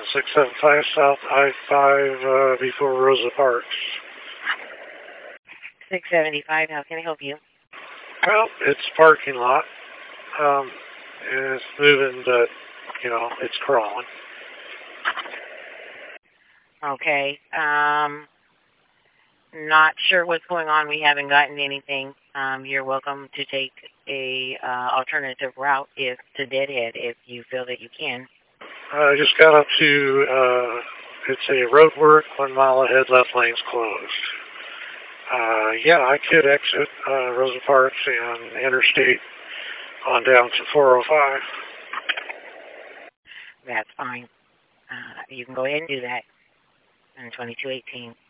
675 South I-5 before Rosa Parks. 675, how can I help you? Well, it's a parking lot. It's moving, but, it's crawling. Okay. Not sure what's going on. We haven't gotten anything. You're welcome to take a alternative route to Deadhead if you feel that you can. I just got up to, it's a road work, 1 mile ahead, left lane's closed. Yeah, I could exit Rosa Parks and Interstate on down to 405. That's fine. You can go ahead and do that. And 2218.